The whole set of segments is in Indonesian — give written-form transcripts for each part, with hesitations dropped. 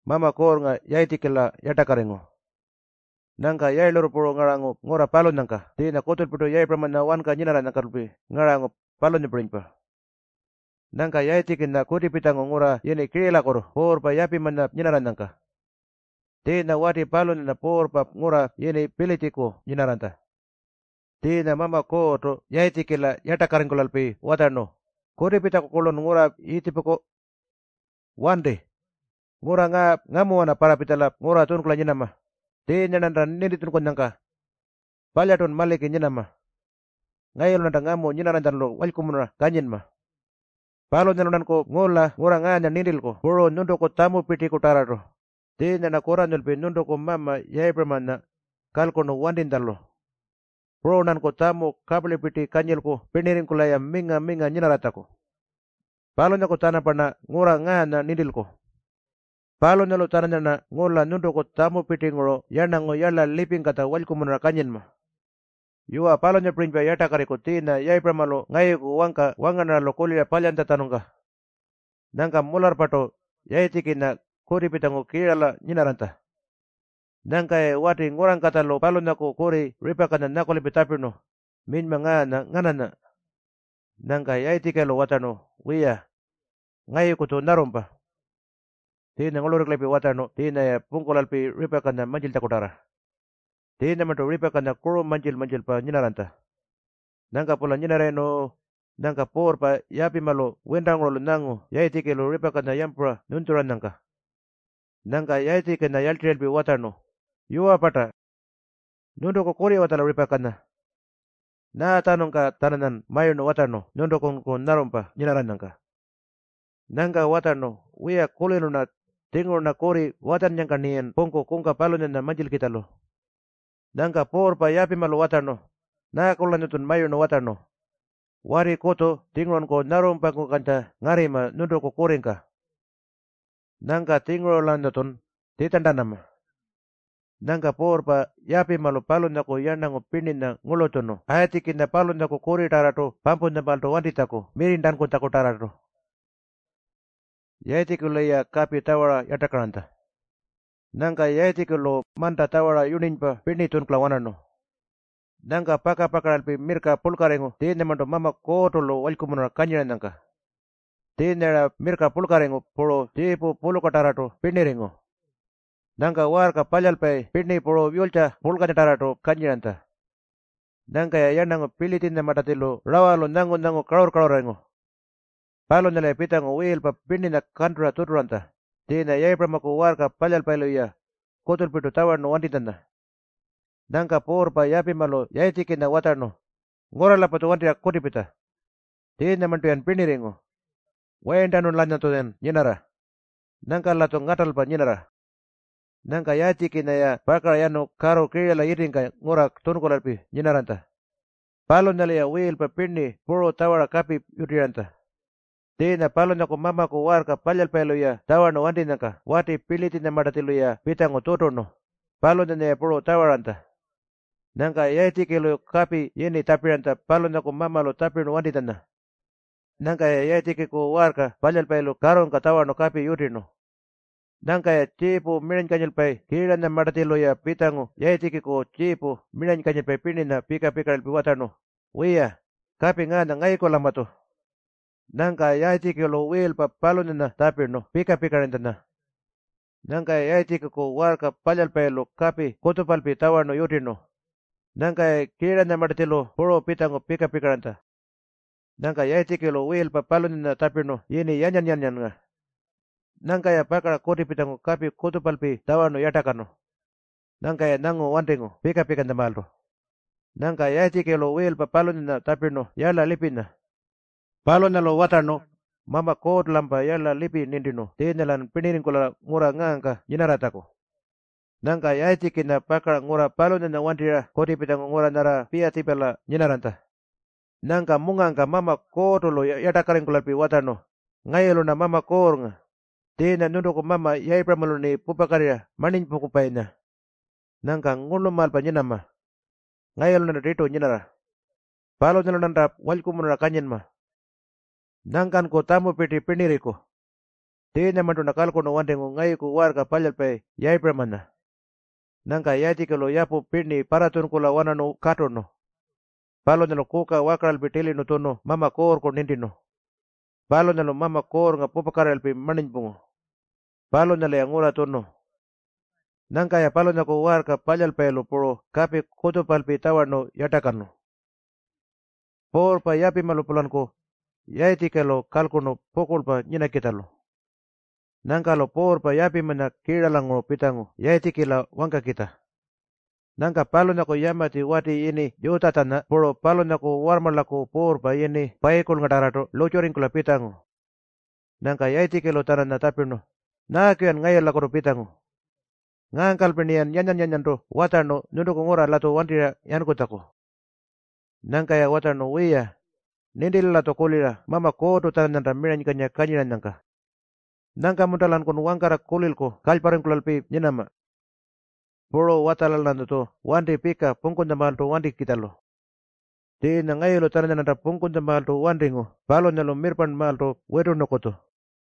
mama kor nga yaitikila yatakarengo. Nangka yai loro puro ngarango ngora palon nangka. Tina kotul pito yai pramana wanka nyinara nangka lupi ngarango palon niprinpa. Nangka yai tikin na kuti pitango ngora yeni kirila koro por pa yapi mana nyinara nangka. Tina wati palon na por pa ngora yeni pilitiko nyinaranta. Tina mama ko to yai tikila yatakarengo lalpi watano. Kuti pitako kolon ngora itipoko wande. Ngora ngamu wana para pitala ngora tun kula nyinama. Tina nanda nindi tun konyangka. Palyaton maliki nyinama. Ngayon nanda ngamu nyinarantan lo walkumuna kanyin ma. Palo nyalunan ko ngola ngora nganya nindil ko. Puro nundo ko tamu piti ko tarato. Tina na koran nulpi nundo ko mama yai pramana kalkono wandintalo. Puro nan ko tamu kapli piti kanyil ko pinirin ko laya minga nyinaratako. Palo na ko tanapana ngora nganya nindil ko. Palo nalo tananya na ngola nundo ko tamu piti ngoro yanango yala liping kata walkumuna kanyin ma. Yua palo nya prinpa yata kariko tina yai pramalo ngai ku wanga na lo kulia palyanta tanungka. Nangka mular pato yai tikina kuri pitango kirala nyinaranta. Nangka wati ngorang kata lo palo nako kuri ripakana nako lipitapino min mga na nganana. Nangka yai tikalo watano wiya ngai kutu narumpa. Tina ngolorik lepi watano tina ya pungkolalpi ripakana manjil takutara. Tina manto ripakana kuro manjil pa nyinaranta. Nangka pula nyinareno nangka por pa yapi malo wendang rolo nangu yai tikelo ripakana yampura nunturan nangka. Nangka yai tikena yaltrielpi watano. Yua pata. Nundo ko kuri watala ripakana. Na tanongka tananan mayo no watano. Nundo ko narumpa nyinaran nangka. Nangka watano wiya kulino na tingo na kuri watan yang kanian pongko kungka palunan na manjil kita lo. Nangka por pa yapi malo watano. Na kulanutun mayo no watano. Wari koto tingron ko narumpa ko kanta ngarima nundo ko kuringka. Nangka tingro lanutun titandanama. Nangka por pa yapi malo palun na ko yanango pinin na ngulotono. Ayatikin na palun na ko kuri tarato pampun na balto wanditako mirindan ko tako tarato. Yaitikulo ya kapi tawara yatakaranta. Nangka yaitikulo manta tawara yuninpa pinitun klawanano. Nangka paka-pakaralpi mirka pulkarengo tina manto mama kotolo walkumunara kanyiran nangka. Tina mirka pulkarengo puro tipu pulukatarato pinirengo. Nangka warka palyalpai pini puro violcha pulkatarato kanyiranta. Nangka yanango pilitin matatilo rawalo nango kaur-kaurengo. Palo nila pitango wil pa pinina kantura tuturanta. Tina yai pramako warka palyalpailu ya kotul pitu tawar no wantitanda. Nangka por pa yapi malo yai tikina watarno. Ngora la patu wantira kotipita. Tina mantuyan pinirengo. Wayantanun lanyatoden nyinara. Nangka lato ngatal pa nyinara. Nangka yai tikina ya pakara yano karo kirila irinka ngora tunkolalpi nyinaranta. Palo nila ya wil pa pini puro tawara kapi yutiranta. Tina palo nako mama ko warka palyalpailu ya tawar no wantinaka wati pilitin na matatilu ya pitango totono. Palo na ya puro tawaranta. Nangka yai tikilo kapi yeni tapiranta palo nako mama lo tapir no wantitana. Nangka yai tikiko warka palyalpailu karon ka tawar no kapi yutirno. Nangka chipu miran kanyalpai kiran na matatilu ya pitango yai tikiko chipu miran kanyalpai pinina pika-pika alpi watarno. Wiya kapi nga na ngai ko lamato. Nangka yai tikilo wil pa palon na tapirno pika-pika rentana. Nangka yai tikiko warka palyalpailu kapi kutupalpi tawar no yutirno. Nangka kiran na matatilo puro pitango pika-pika renta. Nangka yai tikilo wil pa palon na tapirno yini yanyan nga. Nangka ya pakara koti pitango kapi kutupalpi tawar no yatakano. Nangka ya nango wantingo pika-pika ndamalto. Nangka yai tikilo wil pa palon na tapirno yala lipina. Palo na lo watarno mama kot lampa yala lipi nindino tinalan pinirin kula ngura ngangka yinaratako. Nangka yai tikina pakara ngura palo na wantira koti pitango ngura nara pia tipela yinaranta. Nangka mungangka mama kotolo yatakarin kulalpi watarno. Ngayelo na mama kornga. Tina nundoko mama yai pramalo ni pupakaria manin pukupaina. Nangka ngulumal pa yinama. Ngayelo na rito yinara. Palo na nanda walkumunara kanyin ma. Nangkan ko tamu piti piniriko. Tina mantuna kalkuno wantingu ngayuku warka palyalpay yaypramana. Nangka yaytikelo yapu pirni paratunkula wananu katono. Palonalo kuka wakralpi tilino tono mama koorko nintino. Palonalo mama koor nga pupakaralpi maninpungo. Palonalo yang ura tono. Nangka ya palonako warka palyalpaylo puro kapi kutupalpi tawano yatakano. Porpa yapi malupulanko yaytikelo kalkuno pokulpa nyinakitalo. Nangkalo porpa yapi mana kiralango pitango yaytikila wangka kita. Nangka palonako yamati wati ini yutatana puro palonako warmalako porpa ini paikul ngatarato lochorinkula pitango. Nangka yaytikelo tanana tapino nakian ngayalakoro pitango. Ngangkal penian yanyan to watano nunduko ngora lato wantira yankutako. Nangka ya watano wiya nindil lato kulira mama koto tananta miranyikanya kanyiran nangka. Nangka muntalan kun wangkara kulilko kalparinkulalpi nyinama. Puro watalalando to wanti pika pungkundamal to wanti kitalo. Tina ngayelo tananta pungkundamal to wantingo palonyalo mirpan mal to wetu nokoto.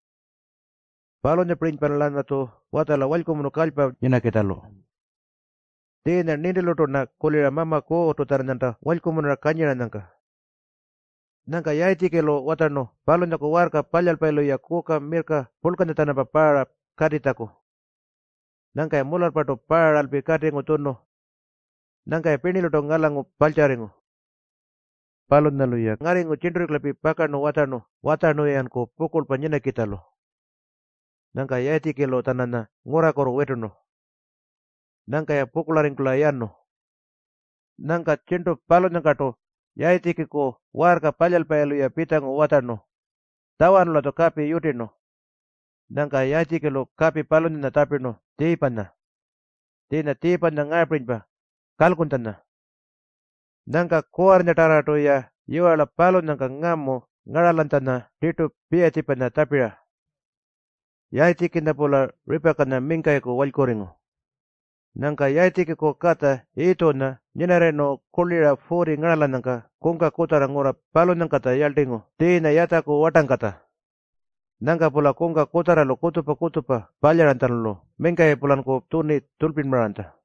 Palonya prinpalalana to watala walkumuno kalpa nyinakitalo. Tina nindilo to na kulira mama koto tananta walkumuno kanyiran nangka. Nangka yaytikelo watano palonyako warka palyalpaylo ya kuka mirka pulkanya tanapa para katitako. Nangka ya mular pato para alpi katingo tono. Nangka ya pinilo to ngalango palcharingo. Palonyalo ya ngaringo cinduriklapi pakano watano yanko pukul panyina kitalo. Nangka yaytikelo tanana ngorakoro wetono. Nangka ya pukularingkula yano. Nangka cinto palonyakato yaytikiko warka palyalpaylo ya pitango watano. Tawan lato kapi yutino. Nangka yaytikelo kapi palonyana tapino tipana. Tina tipana ngaprinpa kalkuntana. Nangka kuarnya tarato ya yuala palonyanka ngamo ngaralantana ditu pia tipana tapira. Yaytikinda pula ripakana minkayko walkoringo. Nangka yaytikiko kata ito na nyinareno kulira furi ngaralanangka kungka kutara ngura palonyankata yaltingo. Tina yatako watangkata. Nangka pula kungka kutara lo kutupa palyarantan lo. Minkay pulanko tuni tulpin maranta.